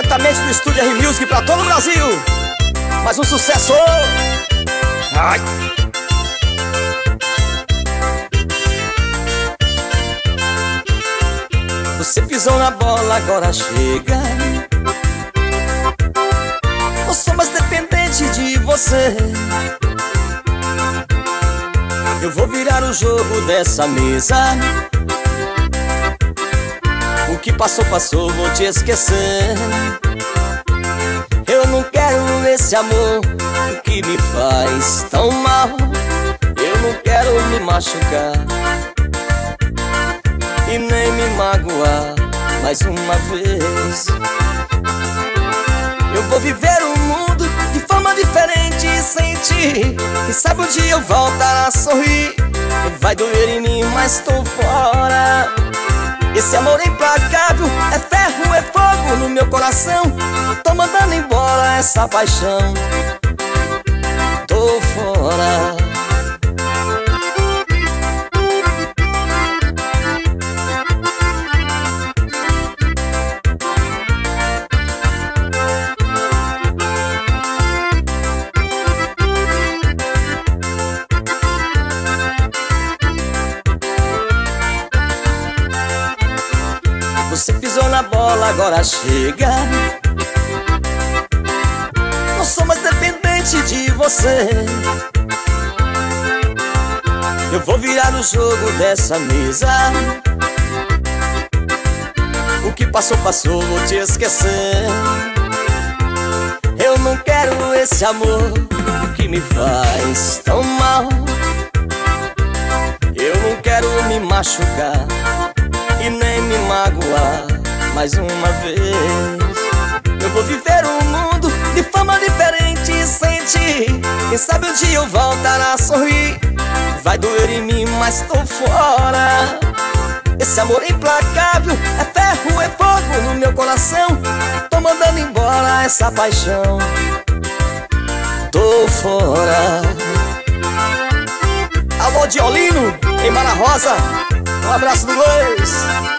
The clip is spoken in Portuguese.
diretamente do estúdio R Music pra todo o Brasil. Mais um sucesso. Ai. Você pisou na bola, agora chega. Não sou mais dependente de você. Eu vou virar o jogo dessa mesa. O que passou, passou, vou te esquecer. Eu não quero esse amor que me faz tão mal. Eu não quero me machucar e nem me magoar mais uma vez. Eu vou viver um mundo de forma diferente sem ti. Quem sabe um dia eu voltar a sorrir. Vai doer em mim, mas tô fora. Esse amor implacável é ferro, é fogo no meu coração. Tô mandando embora essa paixão. Tô fora. Você pisou na bola, agora chega. Não sou mais dependente de você. Eu vou virar o jogo dessa mesa. O que passou, passou, vou te esquecer. Eu não quero esse amor que me faz tão mal. Eu não quero me machucar e nem me magoar mais uma vez. Eu vou viver um mundo de forma diferente sem ti. Quem sabe um dia eu voltar a sorrir. Vai doer em mim, mas tô fora. Esse amor implacável é ferro, é fogo no meu coração. Tô mandando embora essa paixão. Tô fora. Alô, Diolino, em Mara Rosa. Um abraço do Luiz.